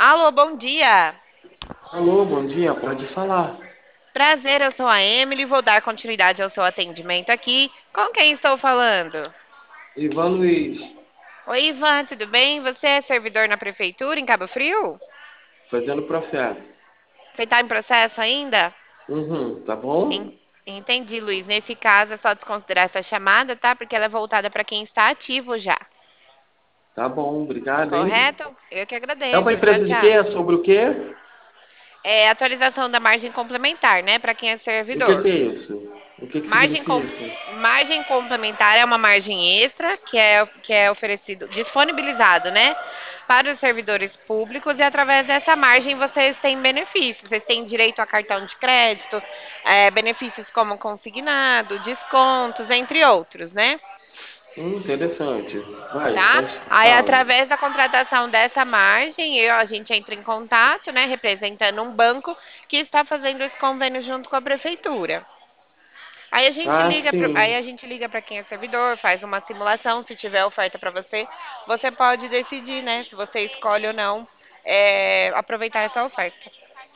Alô, bom dia. Alô, bom dia, pode falar. Prazer, eu sou a Emily, vou dar continuidade ao seu atendimento aqui. Com quem estou falando? Ivan Luiz, Oi, Ivan, tudo bem? Você é servidor na prefeitura em Cabo Frio? fazendo processo. Você está em processo ainda? Uhum, tá En- bom? Entendi, Luiz. Nesse caso, é só desconsiderar essa chamada, tá? Porque ela é voltada para quem está ativo já. Tá bom, obrigado, hein? Correto? Eu que É uma agradeço. Tchau, empresa de tchau. quê? Sobre o quê? É atualização da margem complementar, né? Para quem é O que que servidor. é isso? O que que Margem, com- significa? Margem complementar é uma margem extra que é oferecido, disponibilizado, né, para os servidores públicos e através dessa margem vocês têm benefícios. Vocês têm direito a cartão de crédito, benefícios como consignado, descontos, entre outros, né? Interessante. Vai, Tá? Aí, fala. através da contratação dessa margem, a gente entra em contato, né, representando um banco que está fazendo esse convênio junto com a prefeitura. Ah, Aí sim. a gente liga para quem é servidor, faz uma simulação, se tiver oferta para você, você pode decidir, né, se você escolhe ou não aproveitar essa oferta.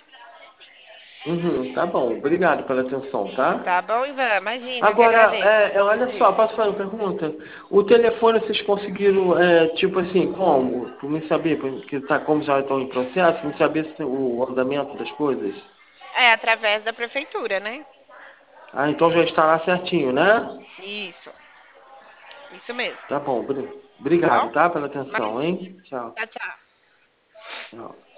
Uhum, tá bom, obrigado pela atenção, tá? Tá bom, Ivan? Imagina, eu que Agora, agradeço. olha só, Diga. posso fazer uma pergunta? O telefone vocês conseguiram, tipo assim, como? Para me saber, porque tá, como já estão em processo, me saber o andamento das coisas. É através da prefeitura, né? Ah, então já está lá certinho, né? Isso mesmo. Tá bom, Tá obrigado, bom? tá? Pela Imagina. atenção, hein? Tchau. Tchau, tchau. Tchau.